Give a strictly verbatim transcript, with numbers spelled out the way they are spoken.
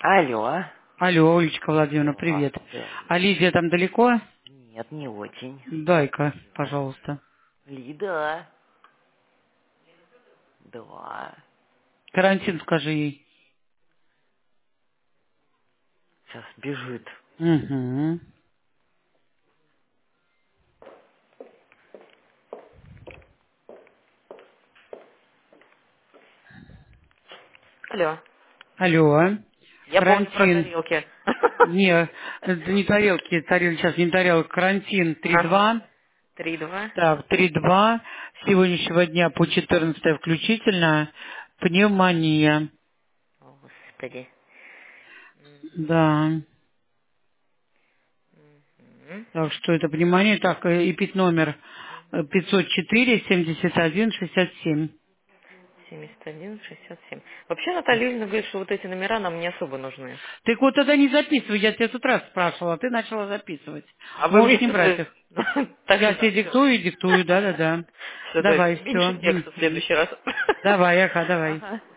Алло. Алло, Олечка Владимировна, Да, привет. да. А Лидия там далеко? Нет, не очень. Дай-ка, пожалуйста. Лида. Да. Карантин скажи ей. Сейчас бежит. Угу. Алло. Алло. Я помню про Карантин. тарелки. Не, это не тарелки, тарелки сейчас не тарелка. Карантин Ага. три два. Три, два. Так, три два. С сегодняшнего дня по четырнадцатое включительно. Пневмония. О, Господи. Да. Мгм. Так что это пневмония. Так, э, эпид номер э, пятьсот четыре семьдесят один шестьдесят семь. семьдесят один, шестьдесят семь. Вообще Наталья Юрьевна говорит, что вот эти номера нам не особо нужны. Ты вот тогда не записывай, я тебя с утра спрашивала, ты начала записывать. А вы Можешь мне не брать что-то... их. Так Я что тебе да, все. диктую, диктую, да-да-да. Что-то Давай, меньше все. текста в следующий раз. Давай, ага, давай. Ага.